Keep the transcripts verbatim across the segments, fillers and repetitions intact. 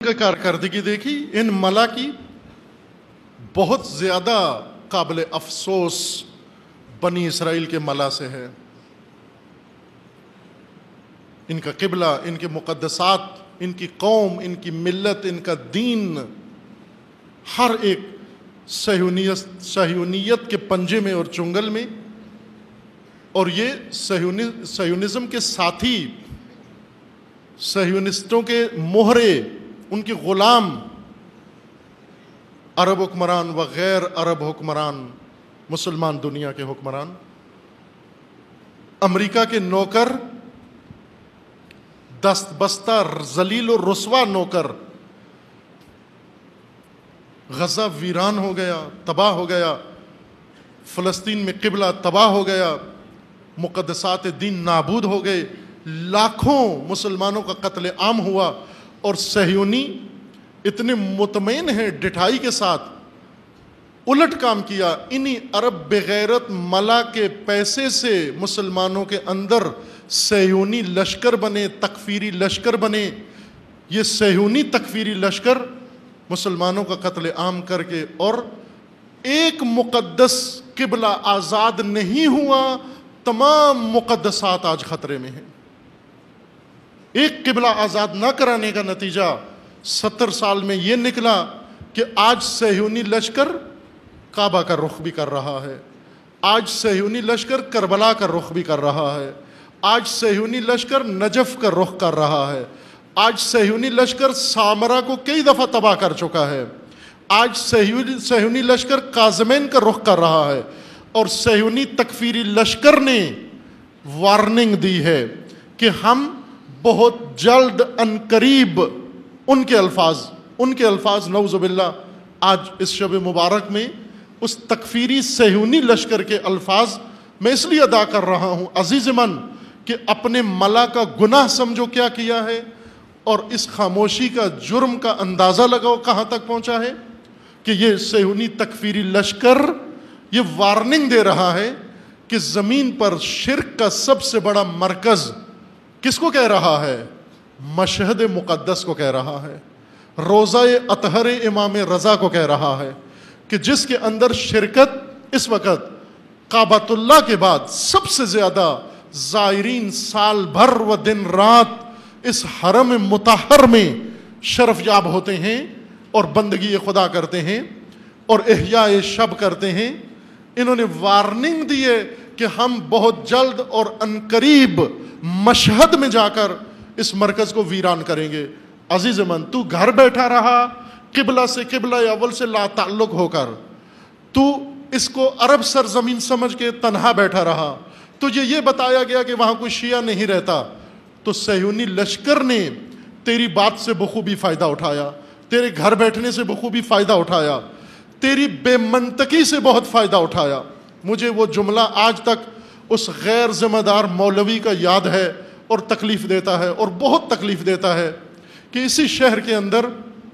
کا کارکردگی دیکھی ان ملا کی، بہت زیادہ قابل افسوس بنی اسرائیل کے ملا سے ہے۔ ان کا قبلہ، ان کے مقدسات، ان کی قوم، ان کی ملت، ان کا دین، ہر ایک صہیونیت صہیونیت کے پنجے میں اور چنگل میں، اور یہ صہیونزم کے ساتھی، صہیونسٹوں کے مہرے، ان کے غلام، عرب حکمران و غیر عرب حکمران، مسلمان دنیا کے حکمران، امریکہ کے نوکر، دست بستہ ذلیل و رسوا نوکر۔ غزہ ویران ہو گیا، تباہ ہو گیا، فلسطین میں قبلہ تباہ ہو گیا، مقدسات دین نابود ہو گئے، لاکھوں مسلمانوں کا قتل عام ہوا، اور صہیونی اتنے مطمئن ہیں ڈٹھائی کے ساتھ الٹ کام کیا۔ انہی عرب بغیرت ملا کے پیسے سے مسلمانوں کے اندر صہیونی لشکر بنے، تکفیری لشکر بنے۔ یہ صہیونی تکفیری لشکر مسلمانوں کا قتل عام کر کے، اور ایک مقدس قبلہ آزاد نہیں ہوا، تمام مقدسات آج خطرے میں ہیں۔ ایک قبلہ آزاد نہ کرانے کا نتیجہ ستر سال میں یہ نکلا کہ آج صہیونی لشکر کعبہ کا رخ بھی کر رہا ہے، آج صہیونی لشکر کربلا کا رخ بھی کر رہا ہے، آج صہیونی لشکر نجف کا رخ کر رہا ہے، آج صہیونی لشکر سامرا کو کئی دفعہ تباہ کر چکا ہے، آج صہیونی صہیونی لشکر کاظمین کا رخ کر رہا ہے، اور صہیونی تکفیری لشکر نے وارننگ دی ہے کہ ہم بہت جلد ان قریب، ان کے الفاظ ان کے الفاظ نعوذ باللہ آج اس شب مبارک میں اس تکفیری صہیونی لشکر کے الفاظ میں اس لیے ادا کر رہا ہوں عزیز من کہ اپنے ملا کا گناہ سمجھو کیا کیا ہے، اور اس خاموشی کا جرم کا اندازہ لگاؤ کہاں تک پہنچا ہے کہ یہ صہیونی تکفیری لشکر یہ وارننگ دے رہا ہے کہ زمین پر شرک کا سب سے بڑا مرکز کس کو کہہ رہا ہے؟ مشہد مقدس کو کہہ رہا ہے، روضہ اطہر امام رضا کو کہہ رہا ہے، کہ جس کے اندر شرکت اس وقت کعبۃ اللہ کے بعد سب سے زیادہ زائرین سال بھر و دن رات اس حرم مطہر میں شرف یاب ہوتے ہیں اور بندگی خدا کرتے ہیں اور احیاء شب کرتے ہیں۔ انہوں نے وارننگ دی ہے کہ ہم بہت جلد اور عنقریب مشہد میں جا کر اس مرکز کو ویران کریں گے۔ عزیز من، تو گھر بیٹھا رہا قبلہ سے، قبلہ اول سے لا تعلق ہو کر، تو اس کو عرب سرزمین سمجھ کے تنہا بیٹھا رہا، تجھے یہ بتایا گیا کہ وہاں کوئی شیعہ نہیں رہتا، تو صہیونی لشکر نے تیری بات سے بخوبی فائدہ اٹھایا، تیرے گھر بیٹھنے سے بخوبی فائدہ اٹھایا، تیری بے منطقی سے بہت فائدہ اٹھایا۔ مجھے وہ جملہ آج تک اس غیر ذمہ دار مولوی کا یاد ہے اور تکلیف دیتا ہے، اور بہت تکلیف دیتا ہے کہ اسی شہر کے اندر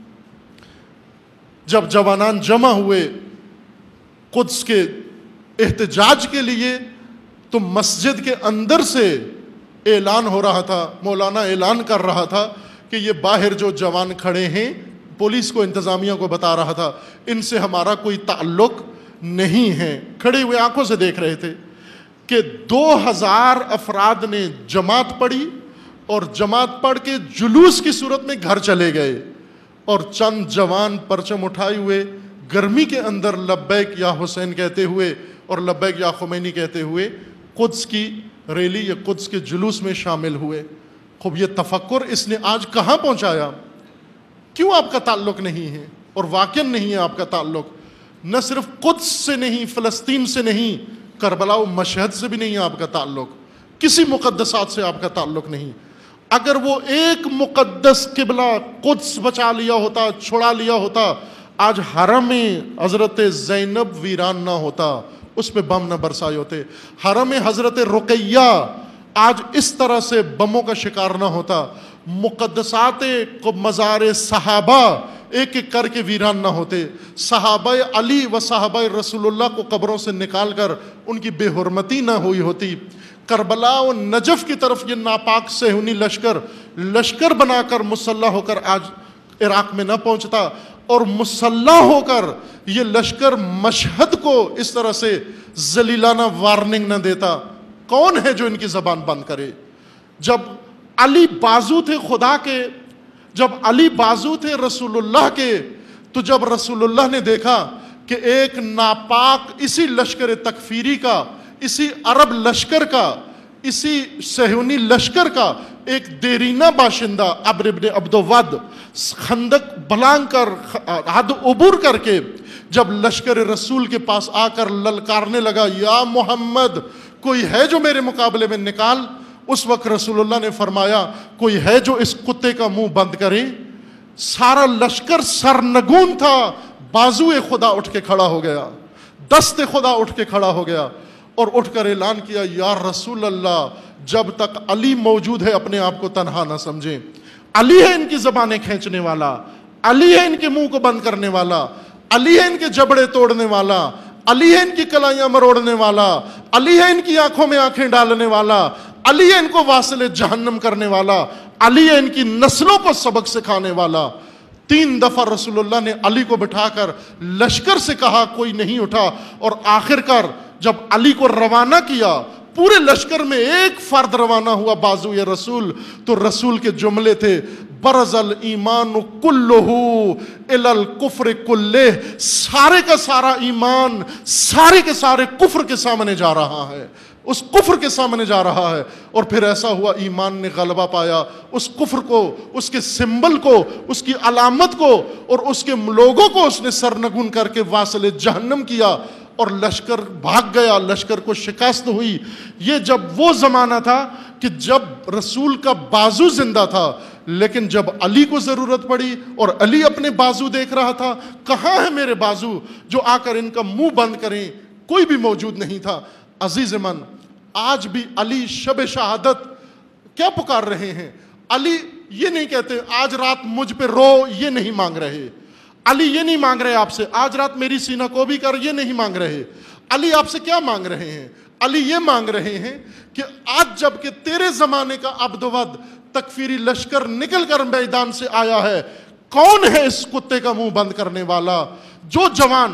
جب جوانان جمع ہوئے قدس کے احتجاج کے لیے، تو مسجد کے اندر سے اعلان ہو رہا تھا، مولانا اعلان کر رہا تھا کہ یہ باہر جو جوان کھڑے ہیں، پولیس کو، انتظامیہ کو بتا رہا تھا ان سے ہمارا کوئی تعلق نہیں ہے، کھڑے ہوئے آنکھوں سے دیکھ رہے تھے کہ دو ہزار افراد نے جماعت پڑھی، اور جماعت پڑھ کے جلوس کی صورت میں گھر چلے گئے، اور چند جوان پرچم اٹھائے ہوئے گرمی کے اندر لبیک یا حسین کہتے ہوئے اور لبیک یا خمینی کہتے ہوئے قدس کی ریلی یا قدس کے جلوس میں شامل ہوئے۔ خوب یہ تفکر اس نے آج کہاں پہنچایا؟ کیوں آپ کا تعلق نہیں ہے؟ اور واقعاً نہیں ہے آپ کا تعلق، نہ صرف قدس سے نہیں، فلسطین سے نہیں، کربلا و مشہد سے بھی نہیں ہے آپ کا تعلق، کسی مقدسات سے آپ کا تعلق نہیں۔ اگر وہ ایک مقدس قبلہ قدس بچا لیا ہوتا، چھڑا لیا ہوتا، آج حرم حضرت زینب ویران نہ ہوتا، اس پہ بم نہ برسائے ہوتے، حرم حضرت رقیہ آج اس طرح سے بموں کا شکار نہ ہوتا، مقدسات مزار صحابہ ایک ایک کر کے ویران نہ ہوتے، صحابہ علی و صحابہ رسول اللہ کو قبروں سے نکال کر ان کی بے حرمتی نہ ہوئی ہوتی، کربلا و نجف کی طرف یہ ناپاک صہیونی لشکر لشکر بنا کر مسلح ہو کر آج عراق میں نہ پہنچتا اور مسلح ہو کر یہ لشکر مشہد کو اس طرح سے ذلیلانہ وارننگ نہ دیتا؟ کون ہے جو ان کی زبان بند کرے؟ جب علی بازو تھے خدا کے، جب علی بازو تھے رسول اللہ کے، تو جب رسول اللہ نے دیکھا کہ ایک ناپاک اسی لشکر تکفیری کا، اسی عرب لشکر کا، اسی صہیونی لشکر کا ایک دیرینہ باشندہ عمر ابن عبد ود خندق بلانگ کر حد عبور کر کے جب لشکر رسول کے پاس آ کر للکارنے لگا، یا محمد کوئی ہے جو میرے مقابلے میں نکال، اس وقت رسول اللہ نے فرمایا کوئی ہے جو اس کتے کا منہ بند کرے؟ سارا لشکر سرنگون تھا، بازو خدا اٹھ کے کھڑا ہو گیا، دست خدا اٹھ کے کھڑا ہو گیا اور اٹھ کر اعلان کیا، یا رسول اللہ جب تک علی موجود ہے اپنے آپ کو تنہا نہ سمجھیں، علی ہے ان کی زبانیں کھینچنے والا، علی ہے ان کے منہ کو بند کرنے والا، علی ہے ان کے جبڑے توڑنے والا، علی ہے ان کی کلائیاں مروڑنے والا، علی ہے ان کی آنکھوں میں آنکھیں ڈالنے والا، علی ہے ان کو واصل جہنم کرنے والا، علی ہے ان کی نسلوں کو سبق سکھانے والا۔ تین دفعہ رسول اللہ نے علی کو بٹھا کر لشکر سے کہا، کوئی نہیں اٹھا، اور آخر کار جب علی کو روانہ کیا، پورے لشکر میں ایک فرد روانہ ہوا بازو یا رسول، تو رسول کے جملے تھے، برز الایمان کلہ الی الکفر کلہ، سارے کا سارا ایمان سارے کے سارے کفر کے سامنے جا رہا ہے، اس کفر کے سامنے جا رہا ہے۔ اور پھر ایسا ہوا ایمان نے غلبہ پایا، اس کفر کو، اس کے سمبل کو، اس کی علامت کو اور اس کے لوگوں کو اس نے سرنگون کر کے واصل جہنم کیا، اور لشکر بھاگ گیا، لشکر کو شکست ہوئی۔ یہ جب وہ زمانہ تھا کہ جب رسول کا بازو زندہ تھا، لیکن جب علی کو ضرورت پڑی اور علی اپنے بازو دیکھ رہا تھا، کہاں ہے میرے بازو جو آ کر ان کا منہ بند کریں؟ کوئی بھی موجود نہیں تھا۔ عزیز من، آج بھی علی شب شہادت کیا پکار رہے ہیں؟ علی یہ نہیں کہتے آج رات مجھ پہ رو، یہ نہیں مانگ رہے۔ علی یہ نہیں مانگ رہے آپ سے آج رات میری سینہ کو بھی کر، یہ نہیں مانگ رہے۔ علی آپ سے کیا مانگ رہے ہیں؟ علی یہ مانگ رہے ہیں کہ آج جب کہ تیرے زمانے کا عبد ود تکفیری لشکر نکل کر میدان سے آیا ہے، کون ہے اس کتے کا منہ بند کرنے والا؟ جو جوان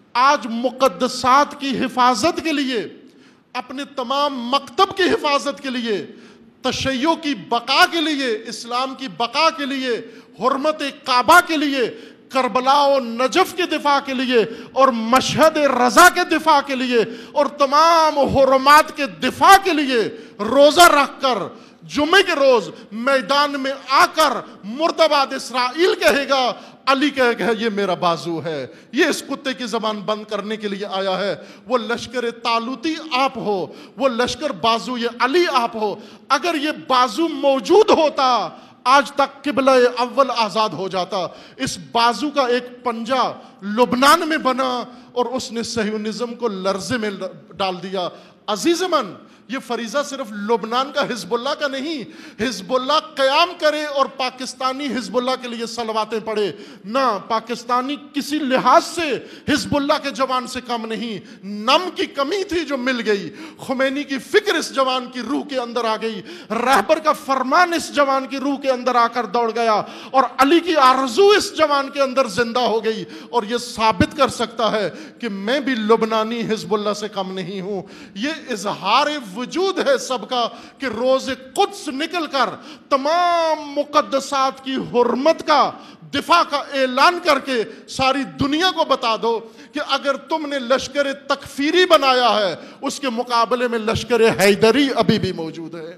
آج مقدسات کی حفاظت کے لیے، اپنے تمام مکتب کی حفاظت کے لیے، تشیع کی بقا کے لیے، اسلام کی بقا کے لیے، حرمت کعبہ کے لیے، کربلا و نجف کے دفاع کے لیے اور مشہد رضا کے دفاع کے لیے اور تمام حرمات کے دفاع کے لیے روزہ رکھ کر جمعے کے روز میدان میں آ کر مردباد اسرائیل کہے گا، علی کہے گا یہ میرا بازو ہے، یہ اس کتے کی زبان بند کرنے کے لیے آیا ہے۔ وہ لشکر طالوتی آپ ہو، وہ لشکر بازو یہ علی آپ ہو۔ اگر یہ بازو موجود ہوتا آج تک قبلہ اول آزاد ہو جاتا۔ اس بازو کا ایک پنجہ لبنان میں بنا اور اس نے صہیونزم کو لرزے میں ڈال دیا۔ عزیز من، یہ فریضہ صرف لبنان کا حزب اللہ کا نہیں، حزب اللہ قیام کرے اور پاکستانی حزب اللہ کے لیے صلواتیں پڑھے، نہ پاکستانی کسی لحاظ سے حزب اللہ کے جوان سے کم نہیں۔ نم کی کمی تھی جو مل گئی، خمینی کی فکر اس جوان کی روح کے اندر آ گئی، رہبر کا فرمان اس جوان کی روح کے اندر آ کر دوڑ گیا اور علی کی آرزو اس جوان کے اندر زندہ ہو گئی، اور یہ ثابت کر سکتا ہے کہ میں بھی لبنانی حزب اللہ سے کم نہیں ہوں۔ یہ اظہار وجود ہے سب کا کہ روز قدس نکل کر تمام مقدسات کی حرمت کا دفاع کا اعلان کر کے ساری دنیا کو بتا دو کہ اگر تم نے لشکر تکفیری بنایا ہے، اس کے مقابلے میں لشکر حیدری ابھی بھی موجود ہے۔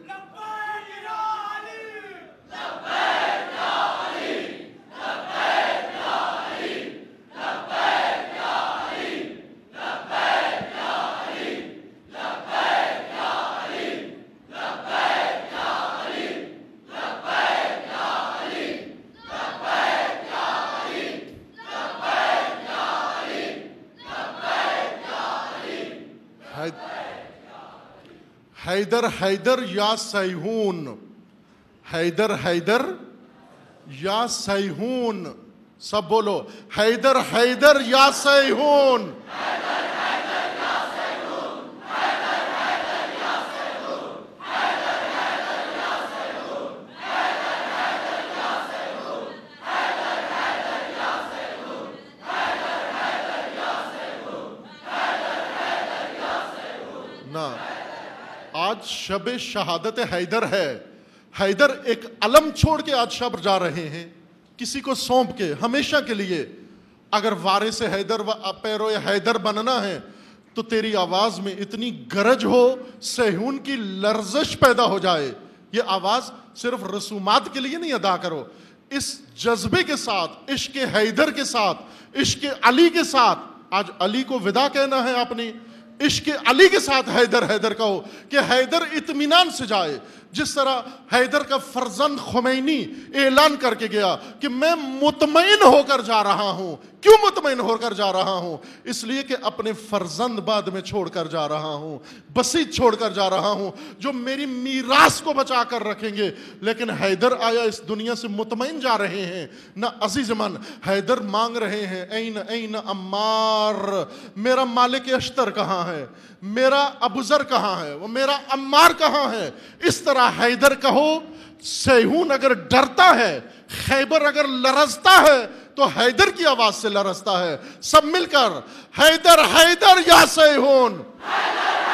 حیدر حیدر یا سیہون، حیدر حیدر یا سیہون، سب بولو، حیدر حیدر یا سیہون، آج شب شہادت حیدر ہے. حیدر ایک علم چھوڑ کے آج شب جا رہے ہیں, کسی کو سونپ کے ہمیشہ کے لیے. اگر وارث حیدر و پیرو حیدر بننا ہے تو تیری آواز میں اتنی گرج ہو صہیون کی لرزش پیدا ہو جائے. یہ آواز صرف رسومات کے لیے نہیں ادا کرو, اس جذبے کے ساتھ, عشق حیدر کے ساتھ, عشق علی کے ساتھ. آج علی کو ودا کہنا ہے اپنی, عشق علی کے ساتھ حیدر حیدر کہو کہ حیدر اطمینان سے جائے. جس طرح حیدر کا فرزند خمینی اعلان کر کے گیا کہ میں مطمئن ہو کر جا رہا ہوں. کیوں مطمئن ہو کر جا رہا ہوں؟ اس لیے کہ اپنے فرزند بعد میں چھوڑ کر جا رہا ہوں, بسیط چھوڑ کر جا رہا ہوں, جو میری میراث کو بچا کر رکھیں گے. لیکن حیدر آیا اس دنیا سے مطمئن جا رہے ہیں. نہ عزیز من, حیدر مانگ رہے ہیں این این عمار, میرا مالک اشتر کہاں ہے, میرا ابوذر کہاں ہے, وہ میرا عمار کہاں ہے. اس طرح حیدر کہو. صہیون اگر ڈرتا ہے, خیبر اگر لرزتا ہے تو حیدر کی آواز سے لرزتا ہے. سب مل کر حیدر حیدر یا صہیون.